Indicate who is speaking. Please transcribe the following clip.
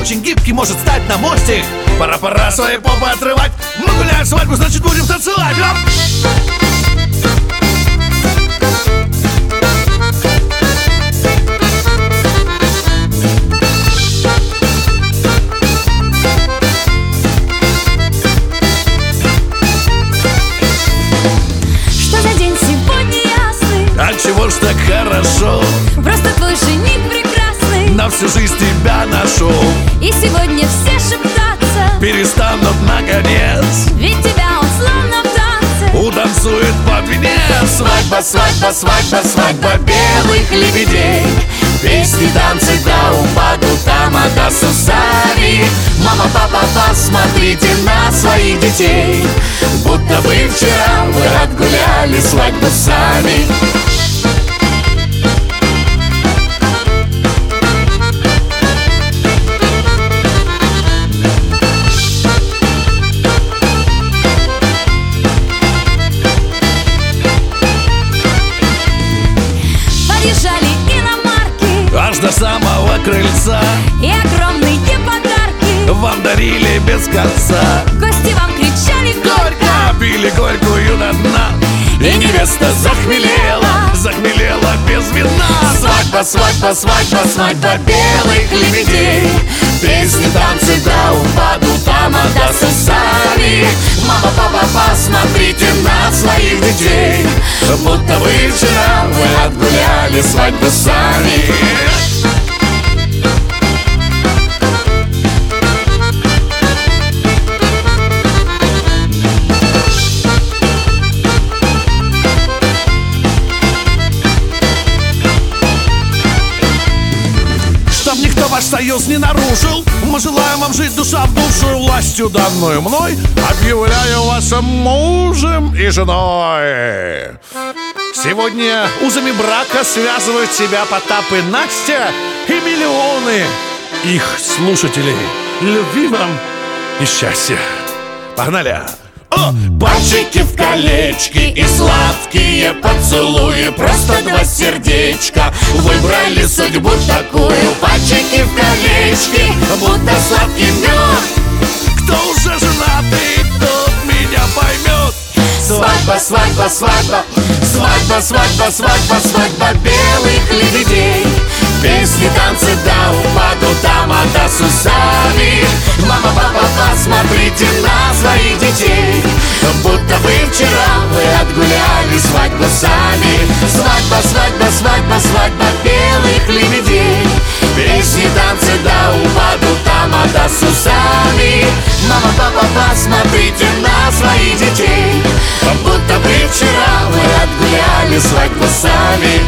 Speaker 1: очень гибкий, может стать на мостик. Пора свои попы отрывать. Мы гуляем свадьбу, значит будем танцевать. Чего ж так хорошо?
Speaker 2: Просто твой жених прекрасный,
Speaker 1: на всю жизнь тебя нашел.
Speaker 2: И сегодня все шептаться
Speaker 1: перестанут наконец,
Speaker 2: ведь тебя он словно в танце
Speaker 1: утанцует под венец. Свадьба, свадьба, свадьба, свадьба белых лебедей. Песни, танцы до упаду, тамада с усами. Мама, папа, посмотрите на своих детей, будто бы вчера вы отгуляли свадьбу сами. Аж до самого крыльца,
Speaker 2: и огромные подарки
Speaker 1: вам дарили без конца.
Speaker 2: Гости вам кричали горько,
Speaker 1: пили горькую до дна. И невеста захмелела, захмелела без вина. Свадьба, свадьба, свадьба, свадьба белых лебедей. Песни, танцы до упаду, тамада с усами. Мама, папа, посмотрите на своих детей, будто бы вчера вы отгуляли свадьбу сами. Чтоб никто ваш союз не нарушил, мы желаем вам жить душа в душу. Властью, данную мной, объявляю вас мужем и женой. Сегодня узами брака связывают себя Потап и Настя и миллионы их слушателей. Любви вам и счастья. Погнали! Пальчики в колечки и сладкие поцелуи. Просто два сердечка выбрали судьбу такую. Пальчики в колечки, будто сладкий мед. Кто уже женатый, тот меня поймет. Свадьба, свадьба, свадьба, свадьба, свадьба, свадьба, свадьба белых лебедей. Песни, танцы до упаду, тамада с усами. Мама, папа, посмотрите на своих детей, будто бы вчера вы отгуляли свадьбу сами. Свадьба, свадьба, свадьба, свадьба белых лебедей. Песни, танцы до упаду, тамада с усами. Мама, папа, посмотрите на своих детей, будто бы вчера вы отгуляли свадьбу сами.